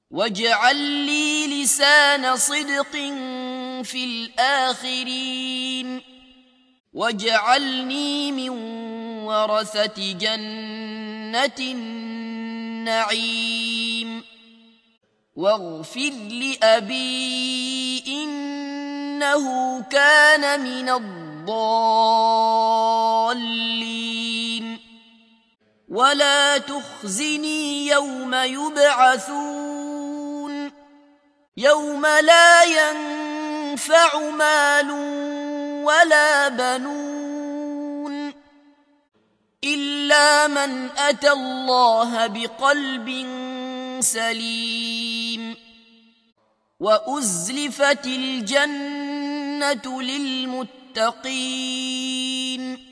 واجعل لي لسان صدق في الآخرين واجعلني من ورثة جنة النعيم واغفر لأبي إنه كان من الضالين ولا تخزني يوم يبعثون يوم لا ينفع مال ولا بنون إلا من أتى الله بقلب سليم وأزلفت الجنة للمتقين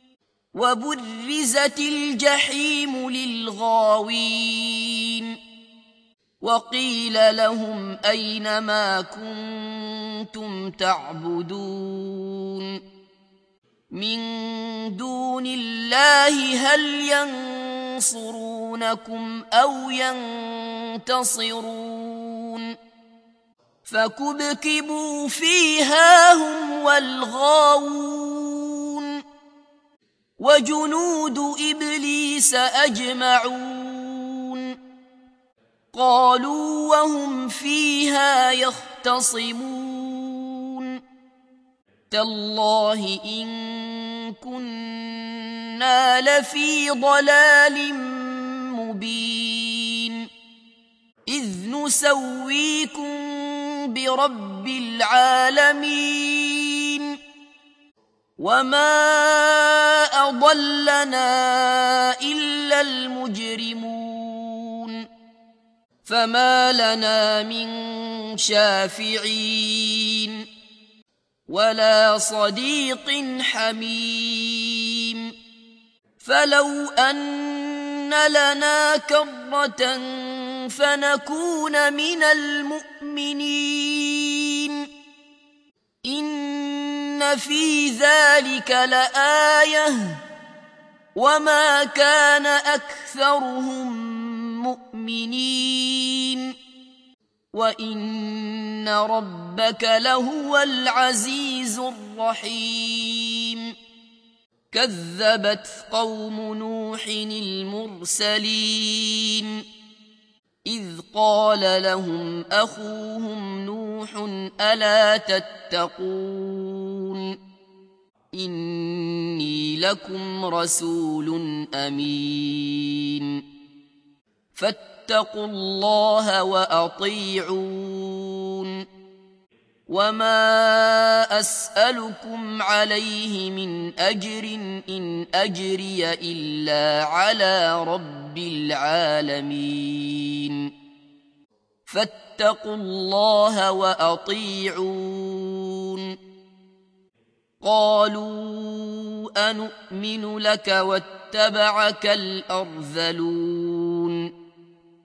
وبرزت الجحيم للغاوين وقيل لهم أين ما كنتم تعبدون من دون الله هل ينصرونكم أو ينتصرون فكبكبوا فيها هم والغاوون وجنود إبليس أجمعون قالوا وهم فيها يختصمون تالله إن كنا لفي ضلال مبين إذ نسويكم برب العالمين وما أضلنا إلا المجرمون فما لنا من شافعين ولا صديق حميم فلو أن لنا كرة فنكون من المؤمنين إن في ذلك لآية وما كان أكثرهم مؤمنين وإن ربك لهو العزيز الرحيم كذبت قوم نوح المرسلين إذ قال لهم أخوهم نوح ألا تتقون إني لكم رسول أمين فاتقوا الله وأطيعون وما أسألكم عليه من أجر إن أجري إلا على رب العالمين فاتقوا الله وأطيعون قالوا أنؤمن لك واتبعك الأرذلون